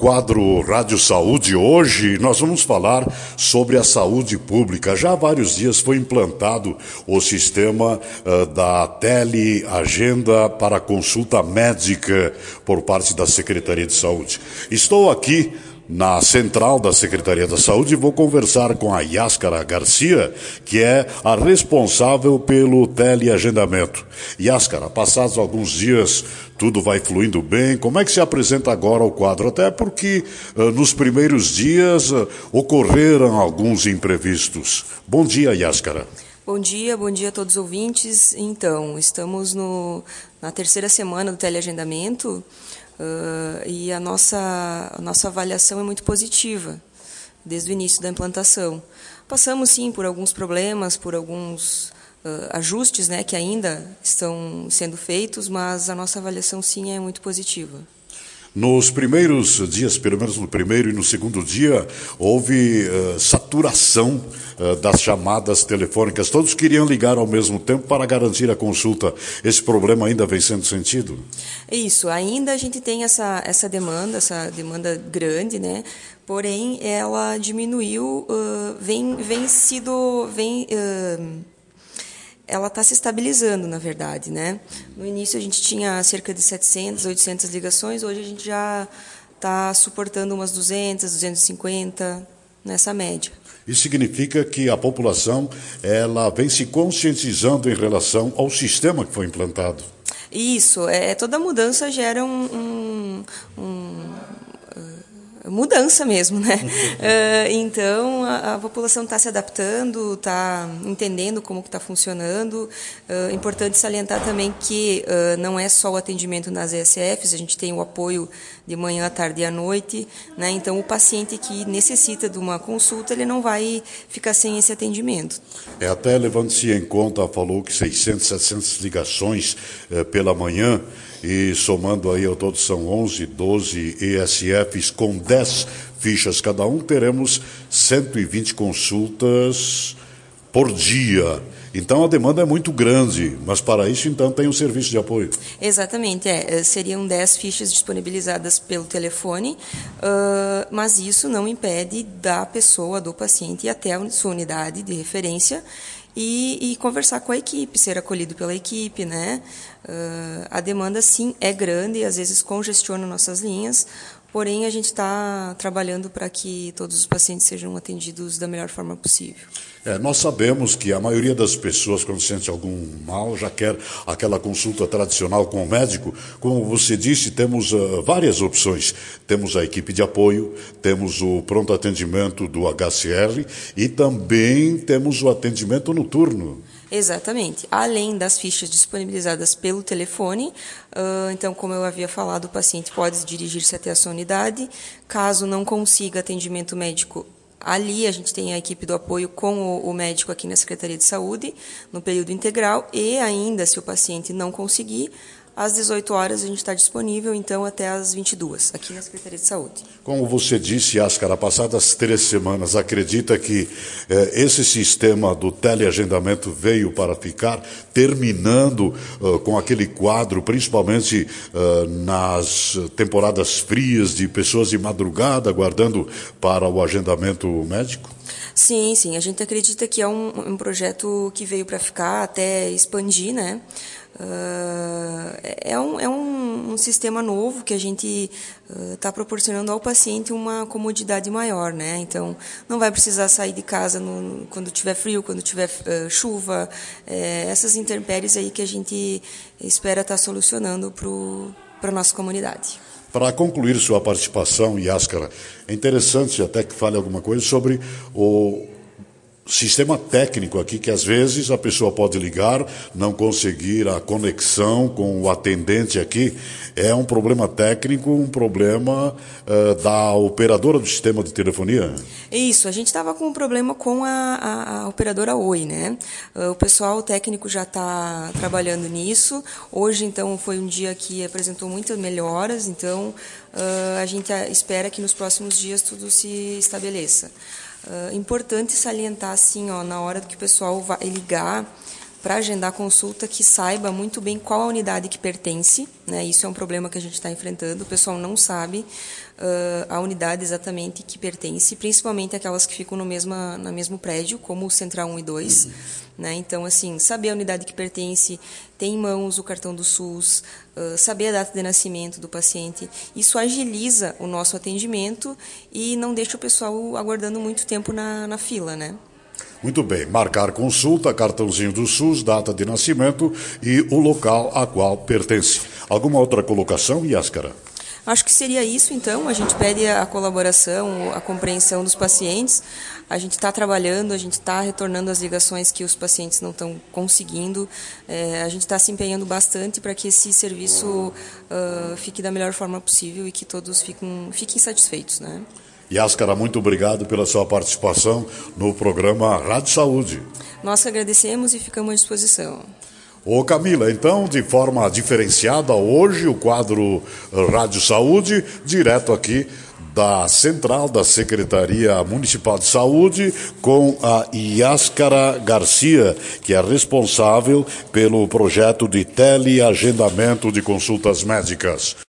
quadro Rádio Saúde, hoje nós vamos falar sobre a saúde pública. Já há vários dias foi implantado o sistema da teleagenda para consulta médica por parte da Secretaria de Saúde. Estou aqui na central da Secretaria da Saúde e vou conversar com a Yáscara Garcia, que é a responsável pelo teleagendamento. Yáscara, passados alguns dias, tudo vai fluindo bem. Como é que se apresenta agora o quadro? Até porque nos primeiros dias ocorreram alguns imprevistos. Bom dia, Yáscara. Bom dia a todos os ouvintes. Então, estamos na terceira semana do teleagendamento. E a nossa avaliação é muito positiva, desde o início da implantação. Passamos, sim, por alguns problemas, por alguns ajustes, né, que ainda estão sendo feitos, mas a nossa avaliação, sim, é muito positiva. Nos primeiros dias, pelo menos no primeiro e no segundo dia, houve saturação das chamadas telefônicas. Todos queriam ligar ao mesmo tempo para garantir a consulta. Esse problema ainda vem sendo sentido? Isso, ainda a gente tem essa demanda grande, né? Porém, ela diminuiu, ela está se estabilizando, na verdade, né? No início a gente tinha cerca de 700, 800 ligações, hoje a gente já está suportando umas 200, 250, nessa média. Isso significa que a população ela vem se conscientizando em relação ao sistema que foi implantado. Isso, toda mudança gera mudança mesmo, né? Então, a população está se adaptando, está entendendo como está funcionando. É importante salientar também que não é só o atendimento nas ESFs, a gente tem o apoio de manhã, à tarde e à noite, né? Então, o paciente que necessita de uma consulta, ele não vai ficar sem esse atendimento. Até levando-se em conta, falou que 600, 700 ligações pela manhã, e somando aí ao todo são 11, 12 ESFs com 10 fichas cada um, teremos 120 consultas por dia. Então a demanda é muito grande, mas para isso então tem um serviço de apoio. Exatamente, seriam 10 fichas disponibilizadas pelo telefone, mas isso não impede da pessoa, do paciente ir até a sua unidade de referência e conversar com a equipe, ser acolhido pela equipe, né? A demanda, sim, é grande e às vezes congestiona nossas linhas, porém a gente está trabalhando para que todos os pacientes sejam atendidos da melhor forma possível. Nós sabemos que a maioria das pessoas, quando sente algum mal, já quer aquela consulta tradicional com o médico. Como você disse, temos várias opções. Temos a equipe de apoio, temos o pronto atendimento do HCR e também temos o atendimento noturno. Exatamente. Além das fichas disponibilizadas pelo telefone, então, como eu havia falado, o paciente pode dirigir-se até a sua unidade. Caso não consiga atendimento médico, ali a gente tem a equipe do apoio com o médico aqui na Secretaria de Saúde, no período integral, e ainda, se o paciente não conseguir, às 18 horas a gente está disponível, então, até às 22, aqui na Secretaria de Saúde. Como você disse, Yáscara, passadas 3 semanas, acredita que esse sistema do teleagendamento veio para ficar, terminando com aquele quadro, principalmente nas temporadas frias, de pessoas de madrugada aguardando para o agendamento médico? Sim, a gente acredita que é um projeto que veio para ficar, até expandir, né? É um sistema novo que a gente está proporcionando ao paciente uma comodidade maior, né? Então, não vai precisar sair de casa quando tiver frio, quando tiver chuva, essas intempéries aí que a gente espera estar solucionando para a nossa comunidade. Para concluir sua participação, Yáscara, é interessante até que fale alguma coisa sobre o sistema técnico aqui, que às vezes a pessoa pode ligar, não conseguir a conexão com o atendente aqui. É um problema técnico, um problema da operadora do sistema de telefonia? Isso, a gente estava com um problema com a operadora Oi, né? O pessoal técnico já está trabalhando nisso. Hoje, então, foi um dia que apresentou muitas melhoras, então a gente espera que nos próximos dias tudo se estabeleça. Importante salientar, assim, na hora que o pessoal vai ligar para agendar consulta, que saiba muito bem qual a unidade que pertence, né? Isso é um problema que a gente está enfrentando, o pessoal não sabe a unidade exatamente que pertence, principalmente aquelas que ficam no mesmo prédio, como o Central 1 e 2. Né? Então, assim, saber a unidade que pertence, ter em mãos o cartão do SUS, saber a data de nascimento do paciente, isso agiliza o nosso atendimento e não deixa o pessoal aguardando muito tempo na fila, né? Muito bem, marcar consulta, cartãozinho do SUS, data de nascimento e o local a qual pertence. Alguma outra colocação, Yáscara? Acho que seria isso, então. A gente pede a colaboração, a compreensão dos pacientes. A gente está trabalhando, a gente está retornando as ligações que os pacientes não estão conseguindo. A gente está se empenhando bastante para que esse serviço fique da melhor forma possível e que todos fiquem satisfeitos, né? Yáscara, muito obrigado pela sua participação no programa Rádio Saúde. Nós agradecemos e ficamos à disposição. Ô Camila, então, de forma diferenciada, hoje o quadro Rádio Saúde, direto aqui da Central da Secretaria Municipal de Saúde, com a Yáscara Garcia, que é responsável pelo projeto de teleagendamento de consultas médicas.